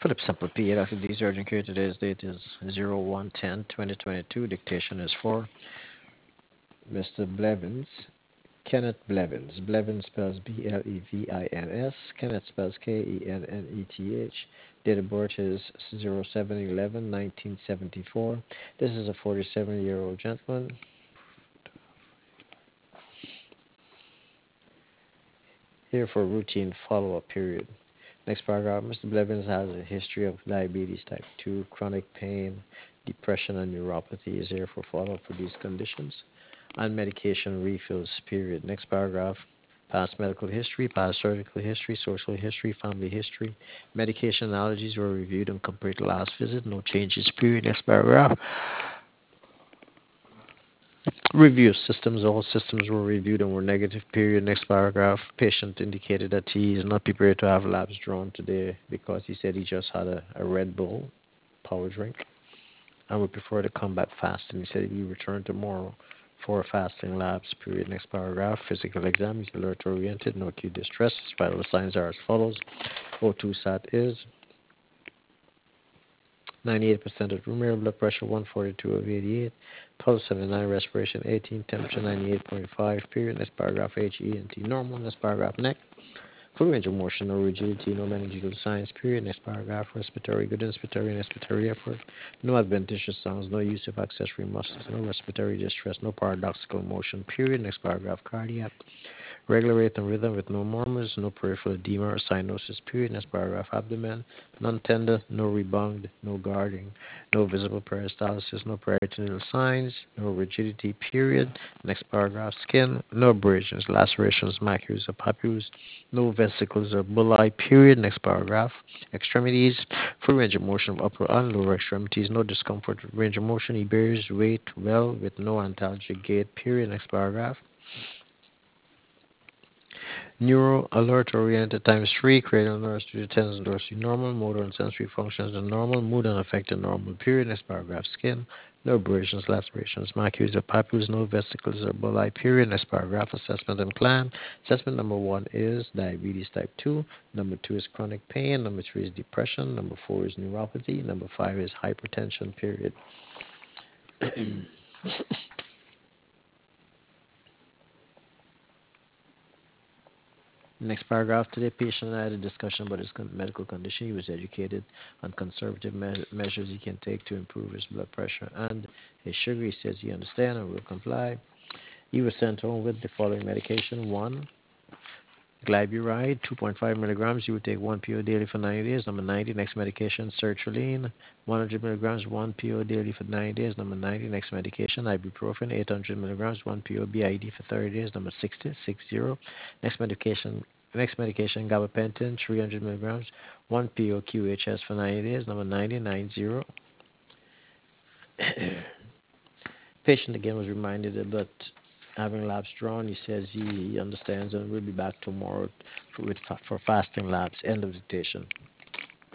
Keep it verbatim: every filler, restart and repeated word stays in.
Philip Sample P. Doctor D. Surgeon Care. Today's date is zero one ten twenty twenty-two. Dictation is for Mister Blevins. Kenneth Blevins. Blevins spells B L E V I N S. Kenneth spells K E N N E T H. Date of birth is zero seven eleven nineteen seventy-four. This is a forty-seven year old gentleman. Here for routine follow up period. Next paragraph. Mister Blevins has a history of diabetes type two, chronic pain, depression, and neuropathy. Is here for follow up for these conditions. And medication refills period. Next paragraph. Past medical history, past surgical history, social history, family history. Medication allergies were reviewed and compared to last visit. No changes period. Next paragraph. Review systems. All systems were reviewed and were negative. Period. Next paragraph. Patient indicated that he is not prepared to have labs drawn today because he said he just had a, a Red Bull power drink and would prefer to come back fasting. He said he will return tomorrow for fasting labs. Period. Next paragraph. Physical exam. He's alert oriented. No acute distress. Vital signs are as follows. O two sat is ninety-eight percent of room air, blood pressure one forty-two over eighty-eight, pulse seventy-nine, respiration eighteen, temperature ninety-eight point five, period. Next paragraph, H E N T normal. Next paragraph, neck. Full range of motion, no rigidity, no meningeal signs, period. Next paragraph, respiratory, good inspiratory and expiratory effort, no adventitious sounds, no use of accessory muscles, no respiratory distress, no paradoxical motion, period. Next paragraph, cardiac. Regular rate and rhythm with no murmurs, no peripheral edema or cyanosis, period. Next paragraph, abdomen, non-tender, no rebound, no guarding, no visible peristalsis, no peritoneal signs, no rigidity, period. Next paragraph, skin, no abrasions, lacerations, macules or papules, no vesicles or bulli, period. Next paragraph, extremities, full range of motion of upper and lower extremities, no discomfort with range of motion, he bears weight well with no antalgic gait, period. Next paragraph. Neuro alert oriented times three, cranial nerves to tens and dorsally normal, motor and sensory functions are normal, mood unaffected normal, period. Next paragraph, skin, no abrasions, lacerations, macules or papules, no vesicles or bulli, period. Next paragraph, assessment and plan. Assessment number one is diabetes type two, number two is chronic pain, number three is depression, number four is neuropathy, number five is hypertension, period. Next paragraph. Today, patient and I had a discussion about his con- medical condition. He was educated on conservative me- measures he can take to improve his blood pressure and his sugar. He says he understands and will comply. He was sent home with the following medication. One, glyburide, two point five milligrams. You would take one P O daily for ninety days. Number ninety, next medication, sertraline, one hundred milligrams, one P O daily for ninety days. Number ninety, next medication, ibuprofen, eight hundred milligrams, one P O B I D for thirty days. Number sixty, six zero. Next medication, next medication, gabapentin, three hundred milligrams, one P O Q H S for ninety days. Number ninety, nine zero. Patient again was reminded about having labs drawn. He says he, he understands and will be back tomorrow for, with, for fasting labs. End of dictation.